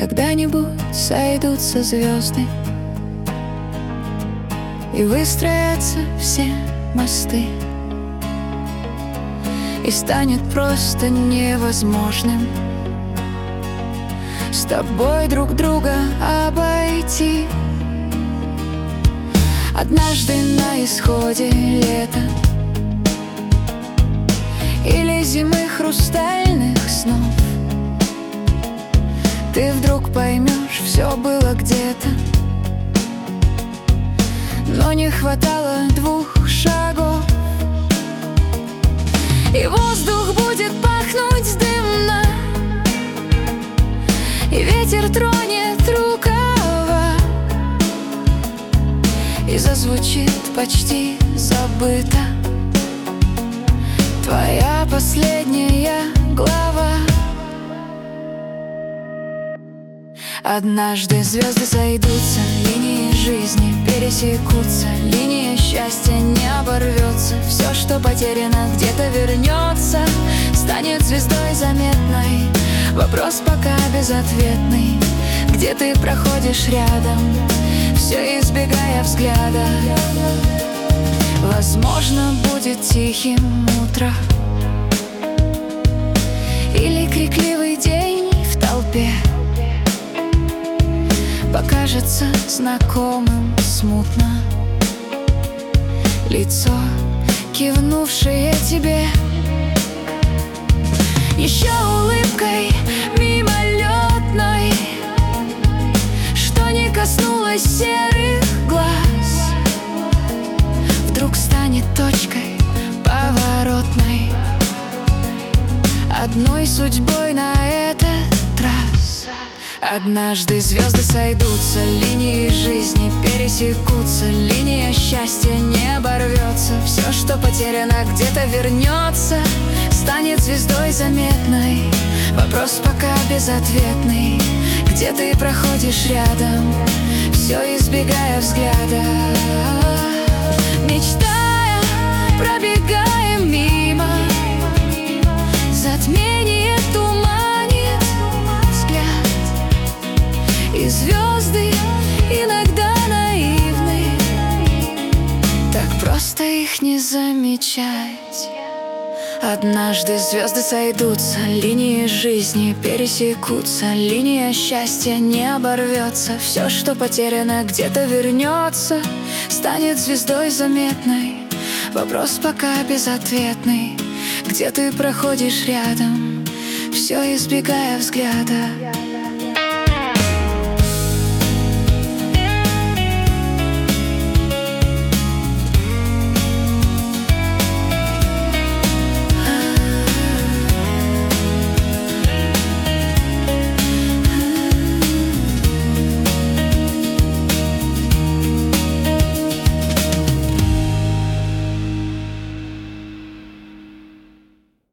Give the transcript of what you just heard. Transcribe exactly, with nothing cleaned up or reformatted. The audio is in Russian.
Когда-нибудь сойдутся звезды и выстроятся все мосты, и станет просто невозможным с тобой друг друга обойти. Однажды на исходе лета или зимы хрустальных снов ты вдруг поймешь, все было где-то, но не хватало двух шагов. И воздух будет пахнуть дымно, и ветер тронет рукава, и зазвучит почти забыто твоя последняя глава. Однажды звезды сойдутся, линии жизни пересекутся, линия счастья не оборвется. Все, что потеряно, где-то вернется, станет звездой заметной. Вопрос пока безответный: где ты проходишь рядом, все избегая взгляда. Возможно, будет тихим утро или крикливый день в толпе, покажется знакомым смутно лицо, кивнувшее тебе еще улыбкой мимолетной, что не коснулась серых глаз, вдруг станет точкой поворотной, одной судьбой на этот раз. Однажды звезды сойдутся, линии жизни пересекутся, линия счастья не оборвется. Все, что потеряно, где-то вернется, станет звездой заметной. Вопрос пока безответный: где ты проходишь рядом, все избегая взгляда. Мечтая, пробегаем мимо, затмение туманит взгляд, и звезды иногда наивны, так просто их не замечать. Однажды звезды сойдутся, линии жизни пересекутся, линия счастья не оборвется. Все, что потеряно, где-то вернется, станет звездой заметной. Вопрос пока безответный: где ты проходишь рядом, все избегая взгляда.